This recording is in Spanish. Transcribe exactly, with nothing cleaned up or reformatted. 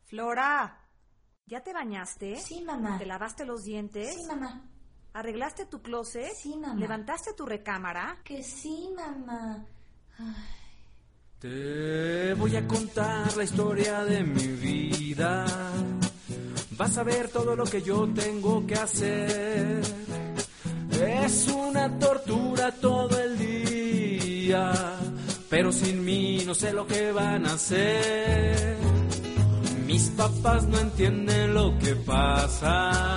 Flora, ¿ya te bañaste? Sí, mamá. ¿Te lavaste los dientes? Sí, mamá. ¿Arreglaste tu closet? Sí, mamá. ¿Levantaste tu recámara? Que sí, mamá. Ay. Te voy a contar la historia de mi vida. Vas a ver todo lo que yo tengo que hacer. Es una tortura todo el día, pero sin mí no sé lo que van a hacer. Mis papás no entienden lo que pasa.